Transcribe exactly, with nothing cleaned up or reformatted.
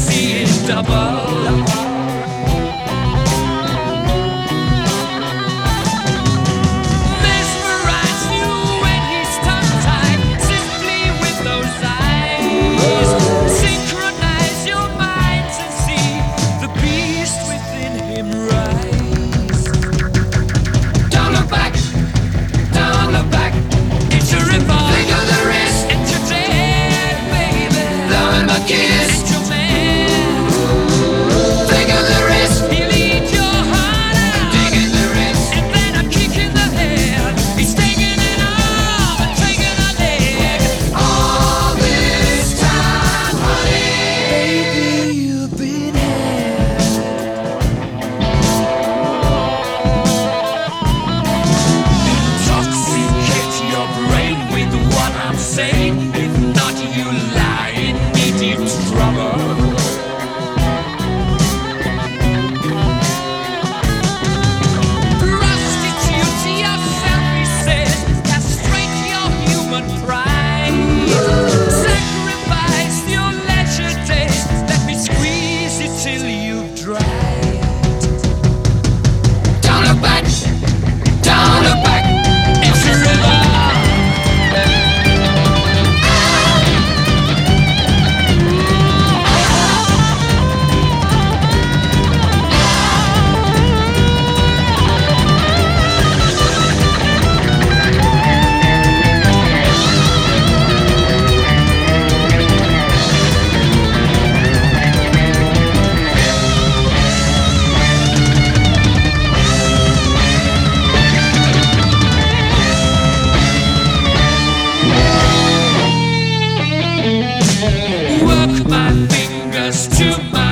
see it double. If not, you lie in deep trouble. Prostitute yourself, he says, castrate your human pride. Sacrifice your leisure days, let me squeeze it till you've dried. Don't look back, don't look back, it's a river. Work my fingers to my